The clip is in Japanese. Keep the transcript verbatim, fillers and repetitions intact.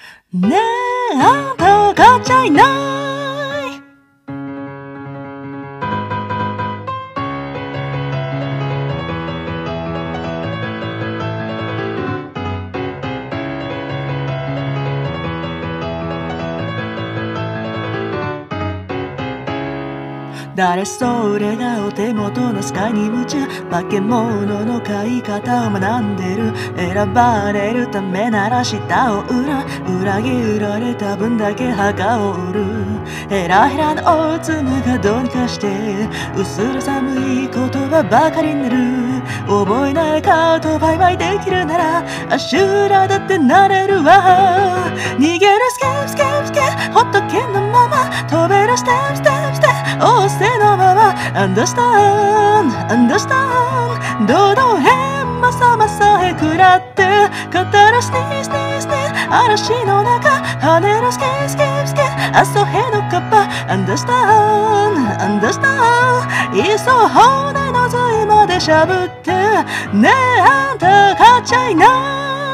ねえあんた買っちゃいない。誰それがお手元のスカイに夢中、化け物の飼い方を学んでる。選ばれるためなら舌を売る、裏切られた分だけ墓を売る。ヘラヘラのおつむがどうにかして薄ら寒い言葉ばかりになる。覚えない顔とバイバイできるならアシュラだってなれるわ。逃げるスケープスケープスケープほっとけのまま飛べるステップステップステップ仰せのまま Understand Understand 堂々変まさまさへくらって語るスニースニースニー嵐の中跳ねるスケースケースケー朝へのカッパ Understand Understand いっそ骨の髄までしゃぶってねえあんた買っちゃいない。